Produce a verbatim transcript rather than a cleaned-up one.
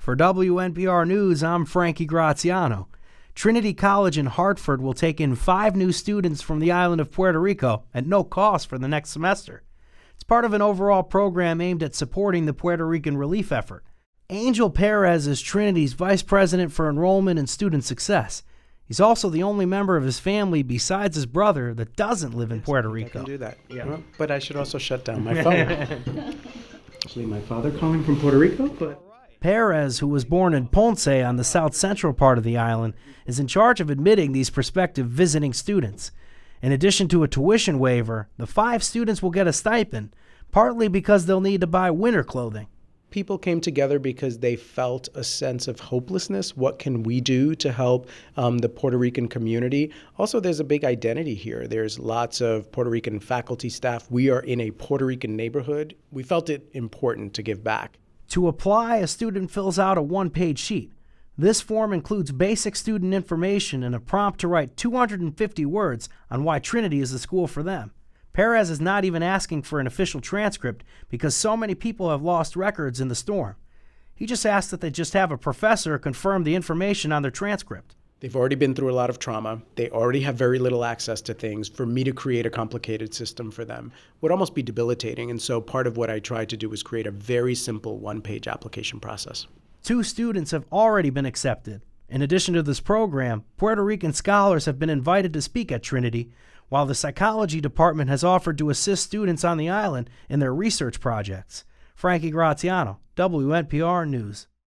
For W N P R News, I'm Frankie Graziano. Trinity College in Hartford will take in five new students from the island of Puerto Rico at no cost for the next semester. It's part of an overall program aimed at supporting the Puerto Rican relief effort. Angel Perez is Trinity's Vice President for Enrollment and Student Success. He's also the only member of his family besides his brother that doesn't live in Puerto Rico. I can do that. Yeah. Well, but I should also shut down my phone. Actually, my father calling from Puerto Rico, but... Perez, who was born in Ponce on the south central part of the island, is in charge of admitting these prospective visiting students. In addition to a tuition waiver, the five students will get a stipend, partly because they'll need to buy winter clothing. People came together because they felt a sense of hopelessness. What can we do to help um, the Puerto Rican community? Also, there's a big identity here. There's lots of Puerto Rican faculty, staff. We are in a Puerto Rican neighborhood. We felt it important to give back. To apply, a student fills out a one-page sheet. This form includes basic student information and a prompt to write two hundred fifty words on why Trinity is the school for them. Perez is not even asking for an official transcript because so many people have lost records in the storm. He just asks that they just have a professor confirm the information on their transcript. They've already been through a lot of trauma. They already have very little access to things. For me to create a complicated system for them would almost be debilitating. And so part of what I tried to do was create a very simple one-page application process. Two students have already been accepted. In addition to this program, Puerto Rican scholars have been invited to speak at Trinity, while the psychology department has offered to assist students on the island in their research projects. Frankie Graziano, W N P R News.